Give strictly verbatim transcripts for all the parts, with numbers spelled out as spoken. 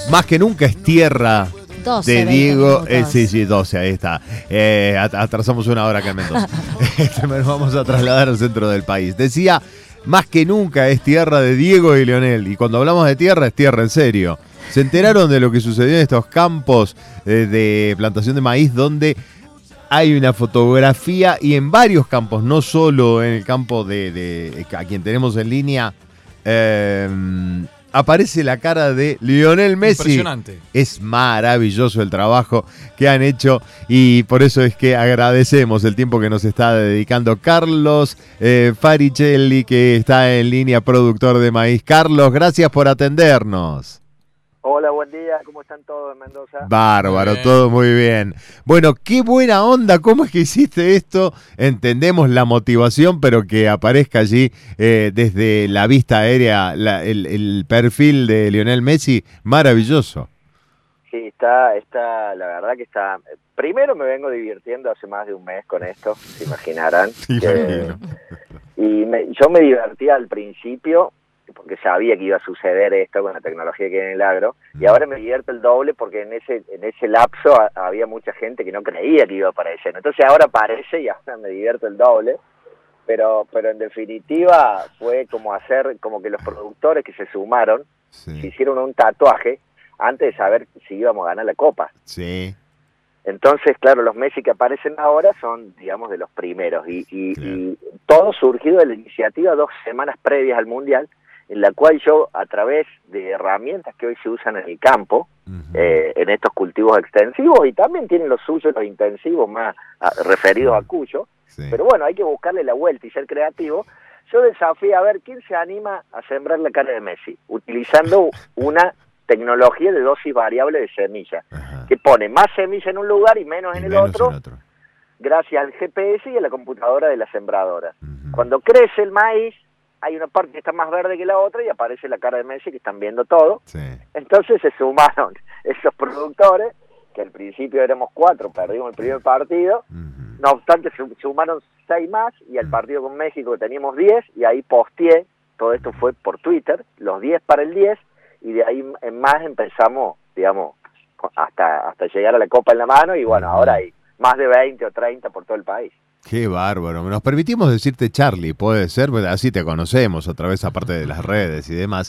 Más que nunca es tierra doce, de Diego. Eh, minutos. sí, sí, doce, ahí está. Eh, at- atrasamos una hora acá en Mendoza. Este, nos vamos a trasladar al centro del país. Decía, más que nunca es tierra de Diego y Leonel. Y cuando hablamos de tierra, es tierra en serio. ¿Se enteraron de lo que sucedió en estos campos eh, de plantación de maíz donde hay una fotografía y en varios campos, no solo en el campo de, de a quien tenemos en línea, eh, aparece la cara de Lionel Messi? Impresionante. Es maravilloso el trabajo que han hecho y por eso es que agradecemos el tiempo que nos está dedicando Carlos eh, Faricelli, que está en línea, productor de maíz. Carlos, gracias por atendernos. Hola, buen día, ¿cómo están todos en Mendoza? Bárbaro, Muy bien. todo muy bien. Bueno, qué buena onda, ¿cómo es que hiciste esto? Entendemos la motivación, pero que aparezca allí eh, desde la vista aérea la- el, el perfil de Lionel Messi, maravilloso. Sí, está, está, la verdad que está... Primero me vengo divirtiendo hace más de un mes con esto, se imaginarán. que- Imagino. y me- yo me divertí al principio, porque sabía que iba a suceder esto con la tecnología que hay en el agro, y ahora me divierto el doble porque en ese en ese lapso ha- había mucha gente que no creía que iba a aparecer. Entonces ahora aparece y ahora me divierto el doble, pero pero en definitiva fue como hacer, como que los productores que se sumaron, se Sí, hicieron un tatuaje antes de saber si íbamos a ganar la Copa. sí, Entonces, claro, los Messi que aparecen ahora son, digamos, de los primeros. Y, y, Claro. y todo surgido de la iniciativa dos semanas previas al Mundial, en la cual yo, a través de herramientas que hoy se usan en el campo, ujú, eh, en estos cultivos extensivos, y también tienen los suyos, los intensivos más ah, referidos a Cuyo, sí. pero bueno, hay que buscarle la vuelta y ser creativo. Yo desafié a ver quién se anima a sembrar la cara de Messi, utilizando una tecnología de dosis variable de semilla, Ajá. que pone más semilla en un lugar y menos Y en el menos otro, en otro. gracias al G P S y a la computadora de la sembradora. Ujú. Cuando crece el maíz, hay una parte que está más verde que la otra y aparece la cara de Messi, que están viendo todo. Sí. Entonces se sumaron esos productores, que al principio éramos cuatro, perdimos el primer partido, Ujú. no obstante se sumaron seis más, y al partido con México teníamos diez, y ahí posteé, todo esto fue por Twitter, los diez para el diez, y de ahí en más empezamos, digamos, hasta hasta llegar a la copa en la mano, y bueno, Ujú. ahora hay más de veinte o treinta por todo el país. Qué bárbaro. Nos permitimos decirte Charlie, puede ser, pues así te conocemos, otra vez aparte de las redes y demás.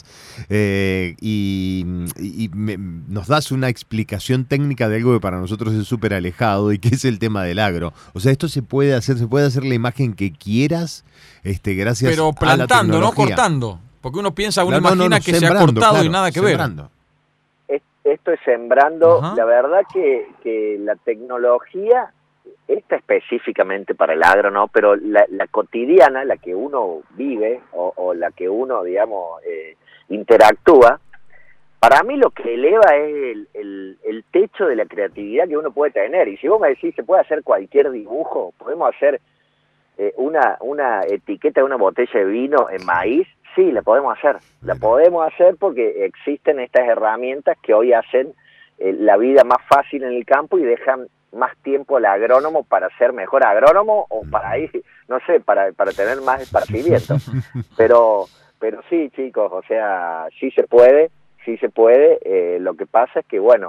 Eh, y y me- nos das una explicación técnica de algo que para nosotros es súper alejado y que es el tema del agro. O sea, esto se puede hacer, se puede hacer la imagen que quieras, este, gracias Pero a la plantando, no tecnología. cortando. Porque uno piensa, uno No, no, no, imagina no, que se ha sembrando, cortado y claro, nada que sembrando. Es- Esto es sembrando, Ajá. la verdad que, que la tecnología, esta específicamente para el agro, ¿no? Pero la, la cotidiana, la que uno vive o, o la que uno, digamos, eh, interactúa, para mí lo que eleva es el, el, el techo de la creatividad que uno puede tener. Y si vos me decís, se puede hacer cualquier dibujo, podemos hacer eh, una, una etiqueta de una botella de vino en maíz, sí, la podemos hacer. La Mira. podemos hacer porque existen estas herramientas que hoy hacen eh, la vida más fácil en el campo y dejan más tiempo al agrónomo para ser mejor agrónomo o para ir, no sé, para, para tener más esparcimiento. Pero, pero sí, chicos, o sea, sí se puede, sí se puede. Eh, lo que pasa es que, bueno,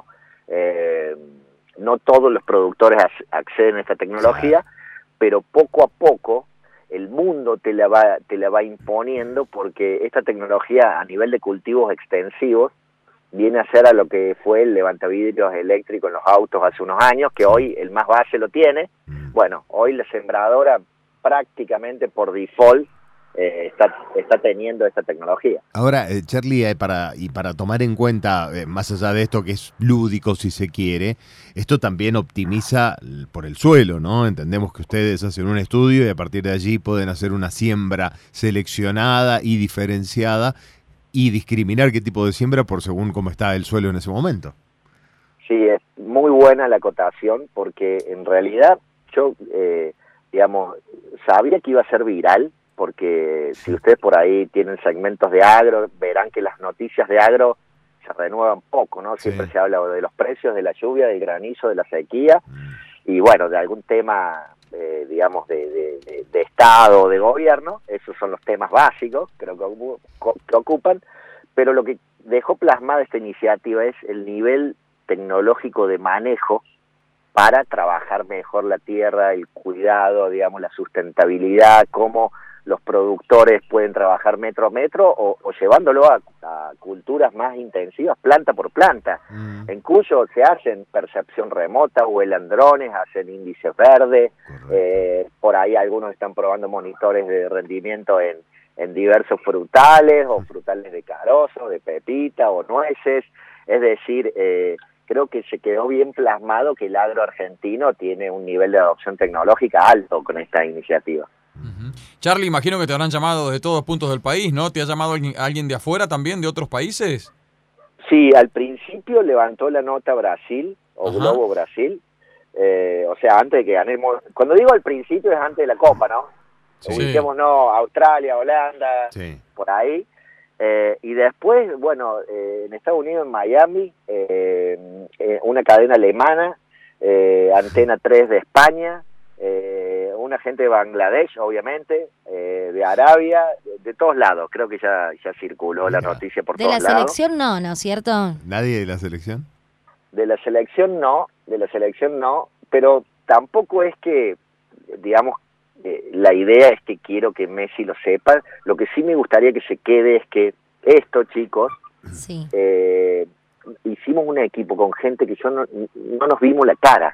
eh, no todos los productores ac- acceden a esta tecnología, pero poco a poco el mundo te la va te la va imponiendo, porque esta tecnología a nivel de cultivos extensivos viene a ser a lo que fue el levantavidrios eléctrico en los autos hace unos años, que hoy el más base lo tiene. Mm. Bueno, hoy la sembradora prácticamente por default eh, está, está teniendo esta tecnología. Ahora, eh, Charlie, eh, para, y para tomar en cuenta, eh, más allá de esto que es lúdico si se quiere, esto también optimiza l- por el suelo, ¿no? Entendemos que ustedes hacen un estudio y a partir de allí pueden hacer una siembra seleccionada y diferenciada y discriminar qué tipo de siembra por según cómo está el suelo en ese momento. Sí, es muy buena la acotación, porque en realidad yo, eh, digamos, sabía que iba a ser viral, porque si ustedes por ahí tienen segmentos de agro, verán que las noticias de agro se renuevan poco, ¿no? Siempre Sí. se habla de los precios, de la lluvia, del granizo, de la sequía, y bueno, de algún tema, eh, digamos, de, de, de, de Estado o de gobierno. Esos son los temas básicos, creo que, ocu- que ocupan, pero lo que dejó plasmada esta iniciativa es el nivel tecnológico de manejo para trabajar mejor la tierra, el cuidado, digamos, la sustentabilidad, cómo los productores pueden trabajar metro a metro o, o llevándolo a, a culturas más intensivas, planta por planta. Mm. En Cuyo se hacen percepción remota, vuelan drones, hacen índices verdes, eh, por ahí algunos están probando monitores de rendimiento en, en diversos frutales, o frutales de carozo, de pepita o nueces. Es decir, eh, creo que se quedó bien plasmado que el agro argentino tiene un nivel de adopción tecnológica alto con esta iniciativa. Uh-huh. Charlie, imagino que te habrán llamado de todos puntos del país, ¿no? ¿Te ha llamado alguien, alguien de afuera también, de otros países? Sí, al principio levantó la nota Brasil, o Ajá. Globo Brasil, eh, o sea, antes de que ganemos, cuando digo al principio es antes de la Copa, ¿no? Sí. Ubiquémonos Australia, Holanda, sí. por ahí, eh, y después, bueno, eh, en Estados Unidos, en Miami, eh, eh, una cadena alemana, eh, Antena tres de España, eh, una gente de Bangladesh, obviamente, eh, de Arabia, de, de todos lados. Creo que ya, ya circuló Mira. la noticia por de todos lados. De la selección no, ¿no es cierto? ¿Nadie de la selección? De la selección no, de la selección no, pero tampoco es que, digamos, eh, la idea es que quiero que Messi lo sepa. Lo que sí me gustaría que se quede es que esto, chicos, sí. eh, hicimos un equipo con gente que yo no, no nos vimos la cara.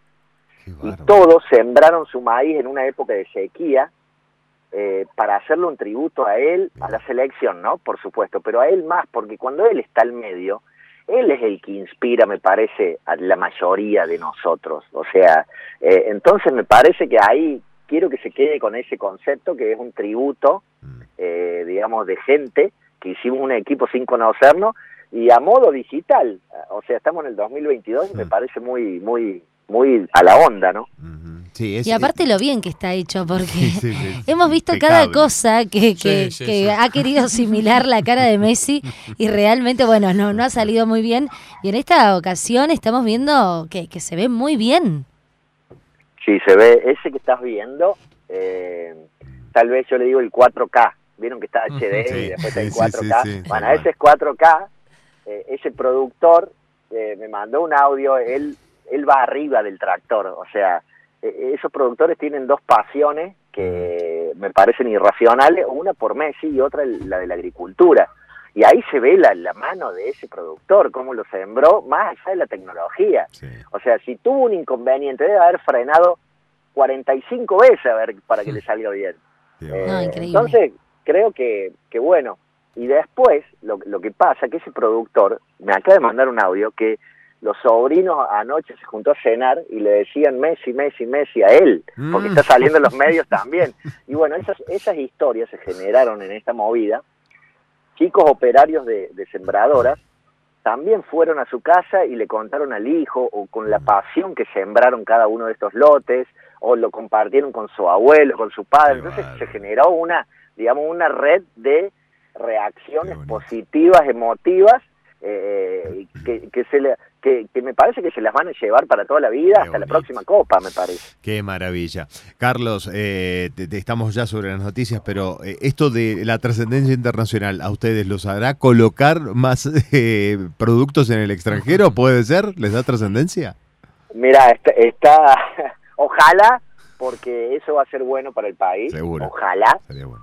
Y todos sembraron su maíz en una época de sequía eh, para hacerle un tributo a él, a la selección, ¿no? Por supuesto, pero a él más, porque cuando él está al medio, él es el que inspira, me parece, a la mayoría de nosotros. O sea, eh, entonces me parece que ahí quiero que se quede con ese concepto, que es un tributo, eh, digamos, de gente que hicimos un equipo sin conocernos y a modo digital. O sea, estamos en el dos mil veintidós y me parece muy, muy... muy a la onda, ¿no? Uh-huh. Sí, es, y aparte es... lo bien que está hecho, porque sí, sí, sí, hemos visto impecable. cada cosa que, que, sí, sí, que sí. ha querido asimilar la cara de Messi y realmente, bueno, no, no ha salido muy bien. Y en esta ocasión estamos viendo que, que se ve muy bien. Sí, se ve, ese que estás viendo, eh, tal vez yo le digo el cuatro K. Vieron que está H D sí, y después está el cuatro K. Sí, sí, sí, bueno, sí, ese es cuatro K. Eh, ese productor eh, me mandó un audio, él... él va arriba del tractor, o sea, eh, esos productores tienen dos pasiones que me parecen irracionales, una por Messi y otra la de la agricultura, y ahí se ve la, la mano de ese productor, cómo lo sembró, más allá de la tecnología. Sí. O sea, si tuvo un inconveniente, debe haber frenado cuarenta y cinco veces a ver para que le salga bien. Eh, no, entonces, creo que, que bueno, y después, lo, lo que pasa, que ese productor me acaba de mandar un audio que los sobrinos anoche se juntó a cenar y le decían Messi, Messi, Messi a él, porque está saliendo en los medios también. Y bueno, esas, esas historias se generaron en esta movida. Chicos operarios de, de sembradoras también fueron a su casa y le contaron al hijo, o con la pasión que sembraron cada uno de estos lotes, o lo compartieron con su abuelo, con su padre. Entonces se generó una, digamos, una red de reacciones positivas, emotivas, eh, que, que se le... Que, que me parece que se las van a llevar para toda la vida, Qué hasta bonito. La próxima Copa, me parece. Qué maravilla. Carlos, eh, te, te estamos ya sobre las noticias, pero eh, esto de la trascendencia internacional, ¿a ustedes los hará colocar más eh, productos en el extranjero? ¿Puede ser? ¿Les da trascendencia? Mira, está, está ojalá, porque eso va a ser bueno para el país. Seguro. Ojalá. Sería bueno.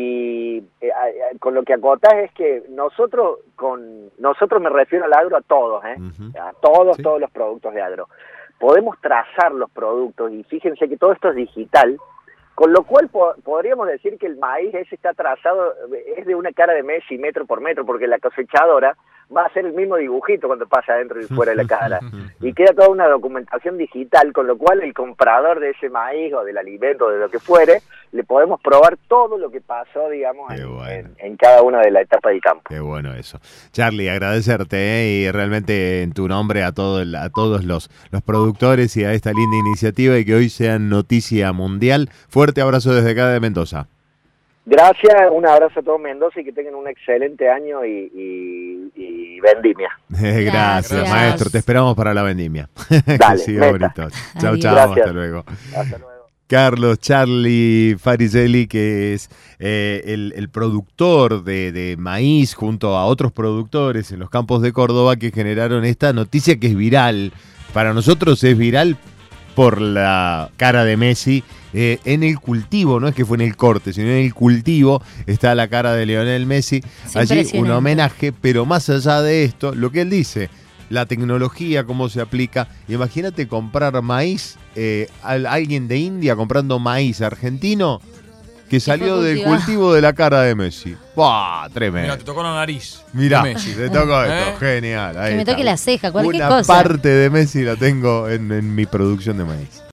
Y eh, con lo que acotás es que nosotros, con nosotros me refiero al agro a todos, ¿eh? Uh-huh. a todos, sí. todos los productos de agro. Podemos trazar los productos y fíjense que todo esto es digital, con lo cual po- podríamos decir que el maíz ese está trazado, es de una cara de Messi metro por metro, porque la cosechadora va a hacer el mismo dibujito cuando pasa adentro y fuera de la cara. Y queda toda una documentación digital, con lo cual el comprador de ese maíz o del alimento, de lo que fuere, le podemos probar todo lo que pasó, digamos, en, bueno. en, en cada una de las etapas del campo. Qué bueno eso. Charlie, agradecerte ¿eh? y realmente en tu nombre a, todo el, a todos los, los productores y a esta linda iniciativa y que hoy sean noticia mundial. Fuerte abrazo desde acá de Mendoza. Gracias, un abrazo a todo Mendoza y que tengan un excelente año y, y, y vendimia. Gracias, Gracias, maestro. Te esperamos para la vendimia. Dale, que siga bonito. Chau, chau, hasta luego. Hasta luego. Carlos Charlie Fariselli, que es eh, el, el productor de, de maíz junto a otros productores en los campos de Córdoba que generaron esta noticia que es viral. Para nosotros es viral por la cara de Messi eh, en el cultivo, no es que fue en el corte, sino en el cultivo está la cara de Lionel Messi. Es Allí un impresionante. homenaje, pero más allá de esto, lo que él dice, la tecnología, cómo se aplica. Imagínate comprar maíz, eh, a alguien de India comprando maíz argentino que salió del cultivado. cultivo de la cara de Messi. ¡Buah! Tremendo. Mira, te tocó la nariz. Mirá, de Messi. te tocó esto, ¿Eh? genial. Ahí Que me está. toque la ceja, cualquier Una cosa. parte de Messi la tengo en, en mi producción de maíz.